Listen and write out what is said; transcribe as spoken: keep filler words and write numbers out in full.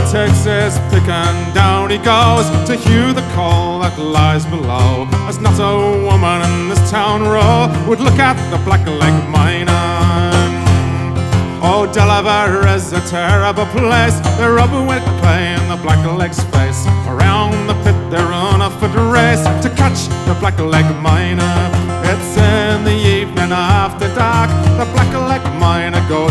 takes his pick and down he goes to hew the coal that lies below. There's not a woman in this town row would look at the Blackleg Mine. Oh, Delaware is a terrible place. They rub with clay in the Blackleg's face. Around the pit they run a foot race to catch the Blackleg Miner. It's in the evening after dark. The Blackleg